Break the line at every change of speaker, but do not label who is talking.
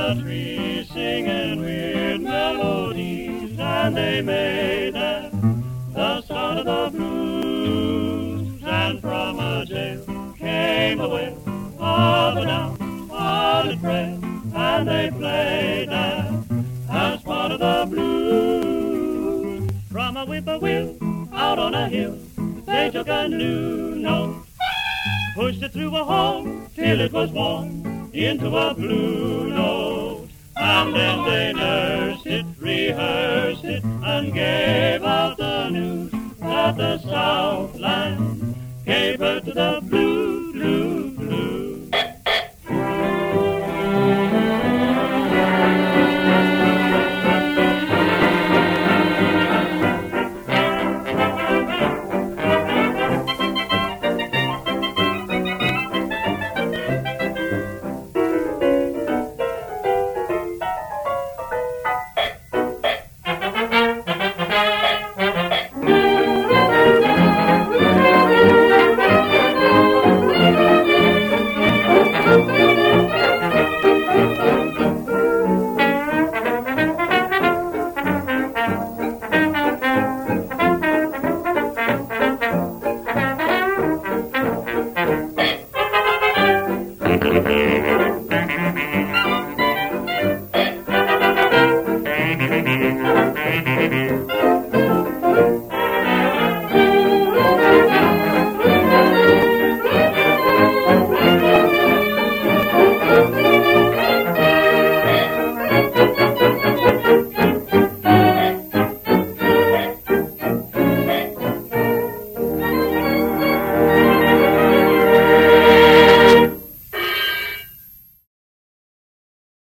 the tree singing weird melodies, and they made that the sound of the blues. And from a jail came the wail of a downhearted friend, and they played that as part of the blues. From a whippoorwill out on a hill, they took a new note, pushed it through a hole till it was worn into a blue note. And then they nursed it, rehearsed it, and gave out the news that the Southland gave birth to the blues.